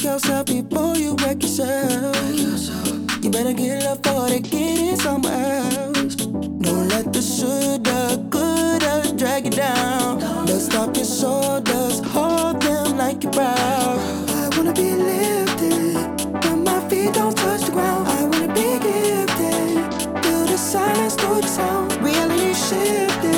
yourself before you wreck yourself. You better get love before they get it somewhere else. Don't let the shoulda, coulda drag you down. Dust off your shoulders, hold them like you're proud. I wanna be lifted, but my feet don't touch the ground. I wanna be gifted, feel the silence through the sound. Reality shifted.